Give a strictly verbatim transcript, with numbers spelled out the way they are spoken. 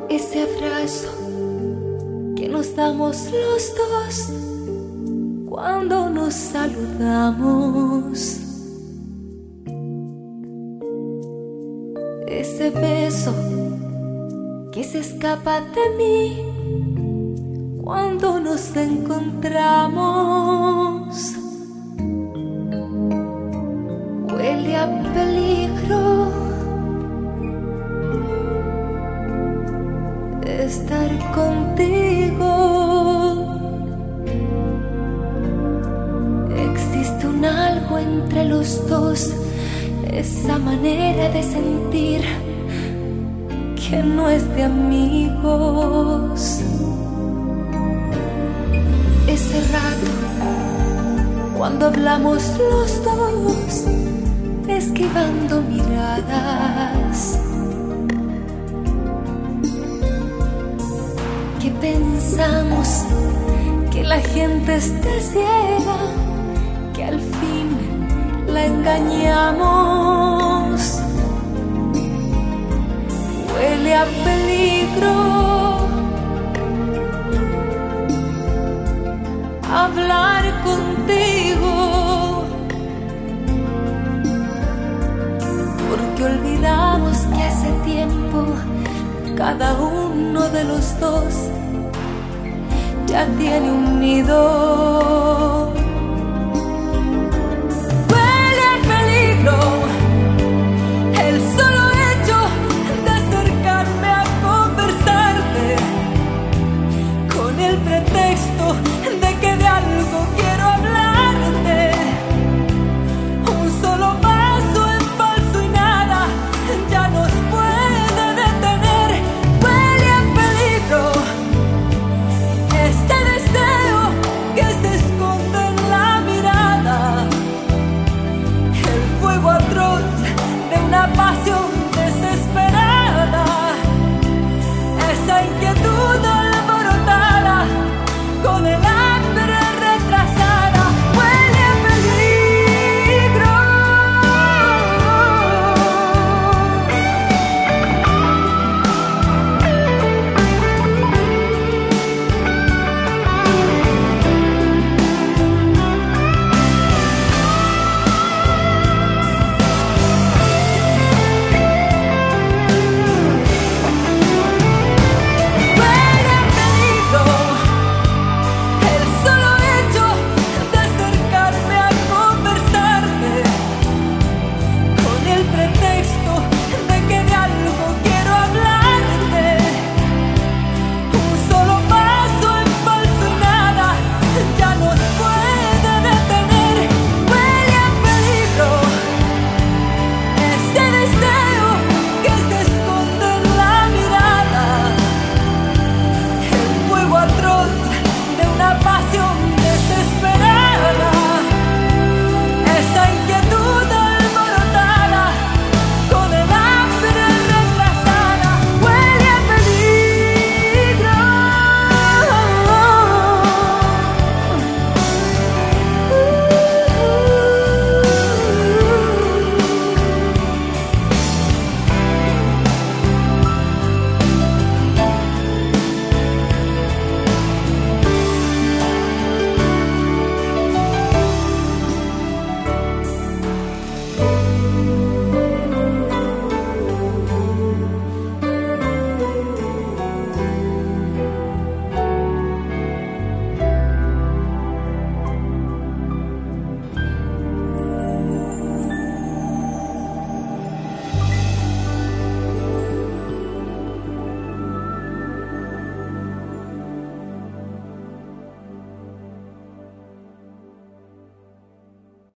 ese abrazo que nos damos los dos cuando nos saludamos, ese beso que se escapa de mí cuando nos encontramos. Huele a peligro estar contigo. Existe un algo entre los dos, esa manera de sentir que no es de amigos. Ese rato cuando hablamos los dos, esquivando miradas, que pensamos que la gente está ciega, que al fin la engañamos. Huele a peligro hablar contigo, porque olvidamos que hace tiempo cada uno de los dos ya tiene un nido.